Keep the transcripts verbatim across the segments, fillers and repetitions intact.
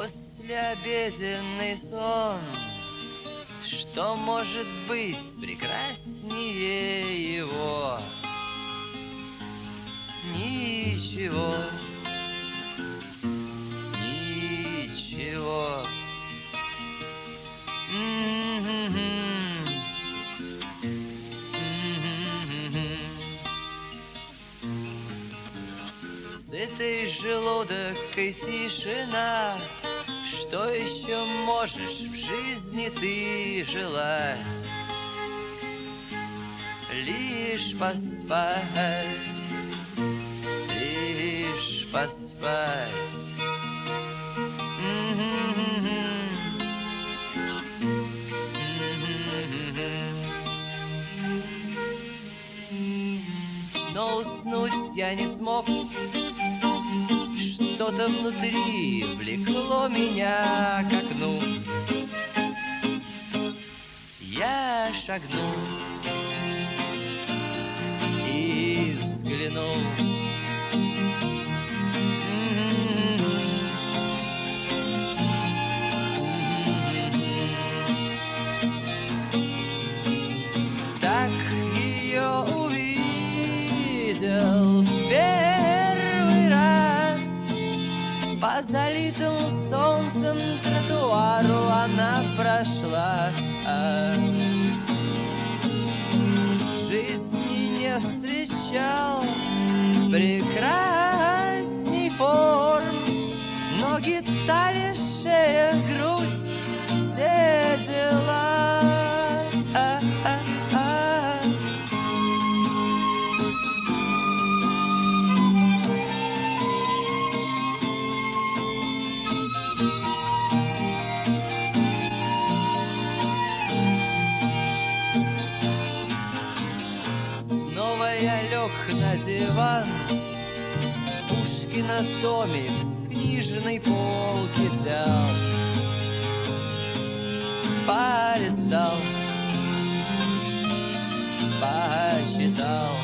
Послеобеденный сон, что может быть прекраснее его? Ничего, ничего. Сытый желудок и тишина. Что еще можешь в жизни ты желать? Лишь поспать, лишь поспать. Но уснуть я не смог. Что-то внутри влекло меня к окну. Я шагнул и взглянул. Так ее увидел в первый раз. По залитому солнцем тротуару она прошла. В жизни не встречал прекрасней форм. Ноги, талия, шея, грудь, все дела. Я лег на диван, Пушкина томик с книжной полки взял, полистал, почитал.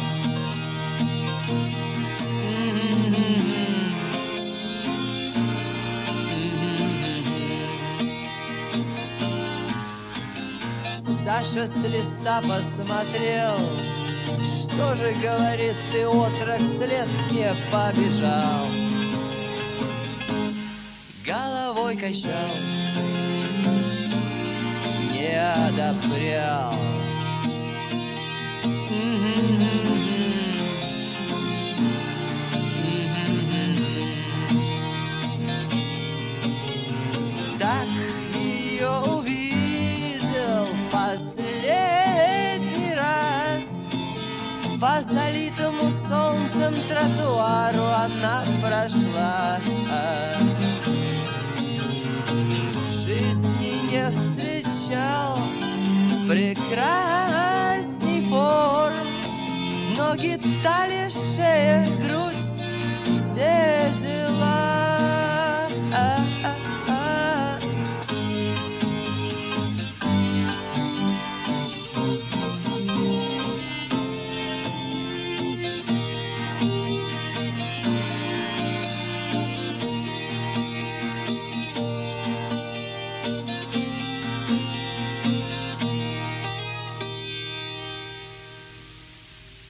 Саша с листа посмотрел. Что же, говорит, ты, отрок, след не побежал? Головой качал, не одобрял. Так ее увидел в последний раз. По залитому солнцем тротуару она прошла. В жизни не встречал прекрасней форм. Ноги, талия, шея, грудь, все дела.